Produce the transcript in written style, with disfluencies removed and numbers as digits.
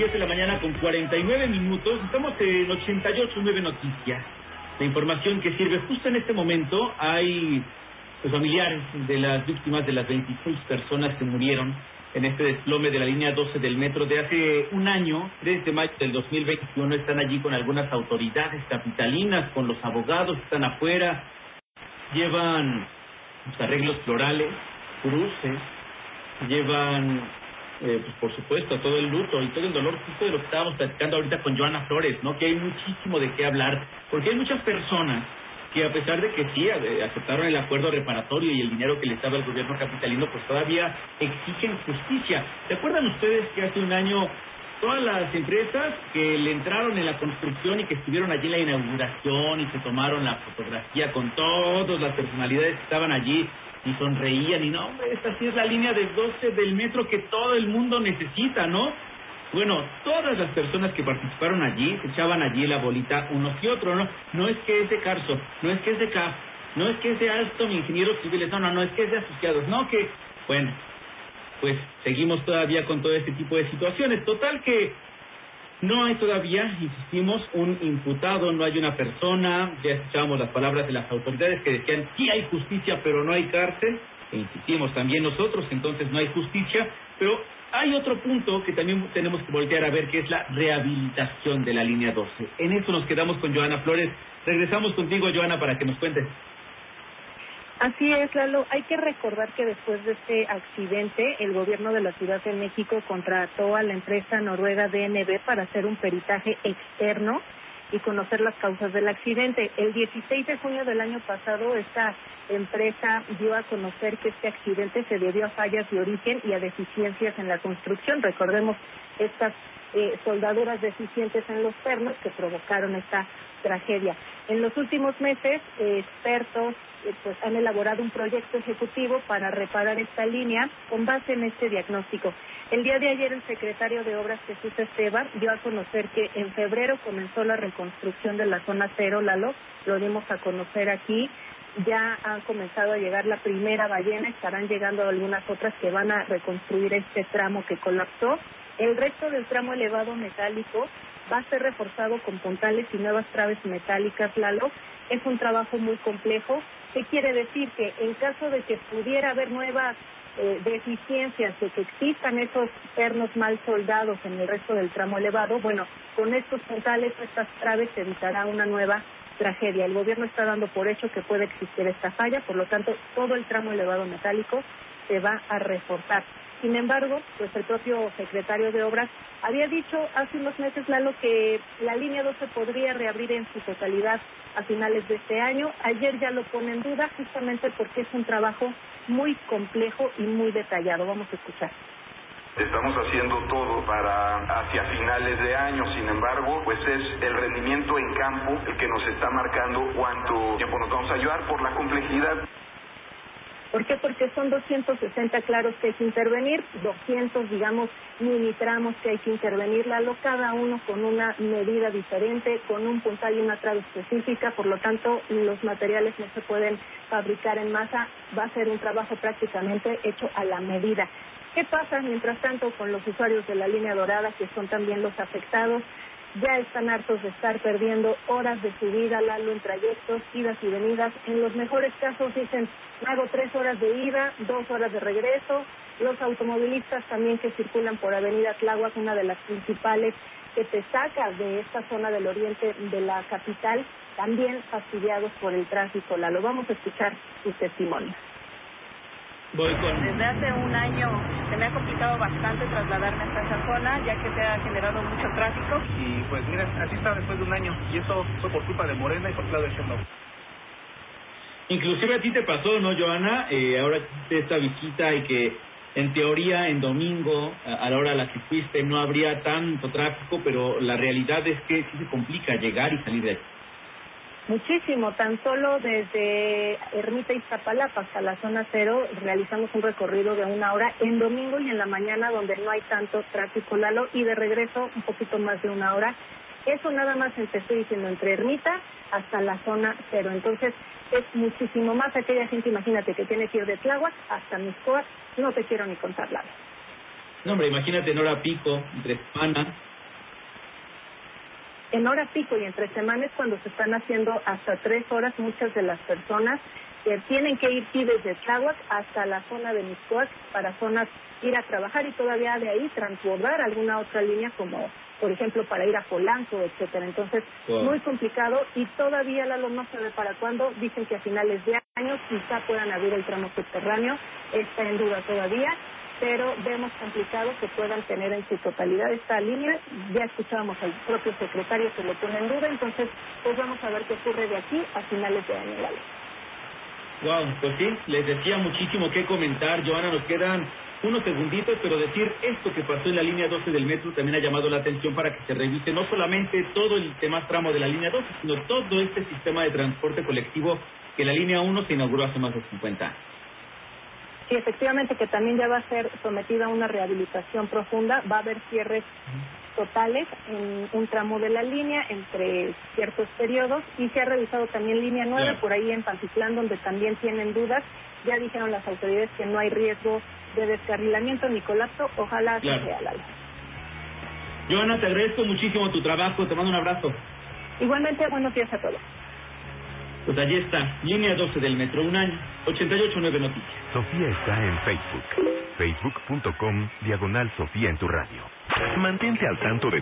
10 de la mañana con 49 minutos. Estamos en 88.9 Noticias. La información que sirve justo en este momento. Hay familiares de las víctimas de las 26 personas que murieron en este desplome de la línea 12 del metro de hace un año, 3 de mayo del 2021. Están allí con algunas autoridades capitalinas, con los abogados, están afuera, llevan arreglos florales, cruces, llevan pues por supuesto todo el luto y todo el dolor, justo de lo que estábamos platicando ahorita con Joana Flores, ¿no? Que hay muchísimo de qué hablar, porque hay muchas personas que, a pesar de que sí aceptaron el acuerdo reparatorio y el dinero que les daba el gobierno capitalino, pues todavía exigen justicia. ¿Se acuerdan ustedes que hace un año todas las empresas que le entraron en la construcción y que estuvieron allí en la inauguración y se tomaron la fotografía con todas las personalidades que estaban allí y sonreían y no, hombre, esta sí es la línea de 12 del metro que todo el mundo necesita, ¿no? Bueno, todas las personas que participaron allí se echaban allí la bolita unos y otros, ¿no? No es que es de Carso, no es que es de CAF, no es que es de Alstom, ingenieros civiles, no es que es de asociados, no, que, bueno, pues seguimos todavía con todo este tipo de situaciones. Total que no hay todavía, insistimos, un imputado, no hay una persona. Ya escuchábamos las palabras de las autoridades que decían sí hay justicia pero no hay cárcel, e insistimos también nosotros, entonces no hay justicia, pero hay otro punto que también tenemos que voltear a ver, que es la rehabilitación de la línea 12. En eso nos quedamos con Joana Flores. Regresamos contigo, Joana, para que nos cuentes. Así es, Lalo. Hay que recordar que después de este accidente, el gobierno de la Ciudad de México contrató a la empresa noruega DNB para hacer un peritaje externo y conocer las causas del accidente. El 16 de junio del año pasado, esta empresa dio a conocer que este accidente se debió a fallas de origen y a deficiencias en la construcción. Recordemos estas soldaduras deficientes en los pernos que provocaron esta tragedia. En los últimos meses, expertos pues han elaborado un proyecto ejecutivo para reparar esta línea con base en este diagnóstico. El día de ayer el secretario de Obras, Jesús Esteban, dio a conocer que en febrero comenzó la reconstrucción de la zona cero, Lalo, lo dimos a conocer aquí. Ya han comenzado a llegar la primera ballena, estarán llegando algunas otras que van a reconstruir este tramo que colapsó. El resto del tramo elevado metálico va a ser reforzado con puntales y nuevas traves metálicas, Lalo. Es un trabajo muy complejo. ¿Qué quiere decir? Que en caso de que pudiera haber nuevas deficiencias, de que existan esos pernos mal soldados en el resto del tramo elevado, bueno, con estos puntales, estas traves, se evitará una nueva tragedia. El gobierno está dando por hecho que puede existir esta falla, por lo tanto, todo el tramo elevado metálico se va a reforzar. Sin embargo, pues el propio secretario de Obras había dicho hace unos meses, Lalo, que la línea 12 podría reabrir en su totalidad a finales de este año. Ayer ya lo pone en duda, justamente porque es un trabajo muy complejo y muy detallado. Vamos a escuchar. Estamos haciendo todo para hacia finales de año, sin embargo, pues es el rendimiento en campo el que nos está marcando cuánto tiempo nos vamos a llevar por la complejidad. ¿Por qué? Porque son 260 claros que hay que intervenir, 200, digamos, mini tramos que hay que intervenir, Lalo, cada uno con una medida diferente, con un puntal y una trave específica, por lo tanto, los materiales no se pueden fabricar en masa, va a ser un trabajo prácticamente hecho a la medida. ¿Qué pasa, mientras tanto, con los usuarios de la línea dorada, que son también los afectados? Ya están hartos de estar perdiendo horas de su vida, Lalo, en trayectos, idas y venidas. En los mejores casos dicen, hago 3 horas de ida, 2 horas de regreso. Los automovilistas también que circulan por Avenida Tláhuac, una de las principales que te saca de esta zona del oriente de la capital, también fastidiados por el tráfico, Lalo. Vamos a escuchar sus testimonios. Desde hace un año se me ha complicado bastante trasladarme hasta esa zona, ya que se ha generado mucho tráfico. Y pues mira, así está después de un año, y eso fue por culpa de Morena y por Claudia Sheinbaum. Inclusive a ti te pasó, ¿no, Joana? Ahora hiciste esta visita y que en teoría en domingo, a la hora a la que fuiste, no habría tanto tráfico, pero la realidad es que sí se complica llegar y salir de aquí. Muchísimo, tan solo desde Ermita Iztapalapa hasta la zona cero realizamos un recorrido de 1 hora en domingo y en la mañana, donde no hay tanto tráfico, Lalo, y de regreso un poquito más de 1 hora. Eso nada más te estoy diciendo, entre Ermita hasta la zona cero. Entonces es muchísimo más. Aquella gente, imagínate, que tiene que ir de Tláhuac hasta Mixcoac, no te quiero ni contar, Lalo. No, hombre, imagínate en hora pico, entre semana, En hora pico y entre semanas cuando se están haciendo hasta 3 horas muchas de las personas que tienen que ir desde Tláhuac hasta la zona de Mixcoac para zonas ir a trabajar y todavía de ahí transbordar alguna otra línea como por ejemplo para ir a Polanco, etcétera. Entonces, muy complicado y todavía Lalo no se ve para cuándo. Dicen que a finales de año quizá puedan abrir el tramo subterráneo, está en duda todavía, pero vemos complicado que puedan tener en su totalidad esta línea. Ya escuchábamos al propio secretario que lo pone en duda, entonces pues vamos a ver qué ocurre de aquí a finales de año, Lalo. Wow, pues sí, les decía muchísimo que comentar, Joana, nos quedan unos segunditos, pero decir esto que pasó en la línea 12 del metro también ha llamado la atención para que se revise no solamente todo el demás tramo de la línea 12, sino todo este sistema de transporte colectivo que la línea 1 se inauguró hace más de 50 años. Sí, efectivamente, que también ya va a ser sometida a una rehabilitación profunda, va a haber cierres totales en un tramo de la línea entre ciertos periodos y se ha revisado también línea 9 claro. Por ahí en Pantitlán donde también tienen dudas, ya dijeron las autoridades que no hay riesgo de descarrilamiento ni colapso, ojalá claro. Sea Lalo. Joana, te agradezco muchísimo tu trabajo, te mando un abrazo. Igualmente, buenos días a todos. Pues allí está, línea 12 del metro, un año, 88.9 Noticias. Sofía está en Facebook, facebook.com/Sofía en tu radio. Mantente al tanto de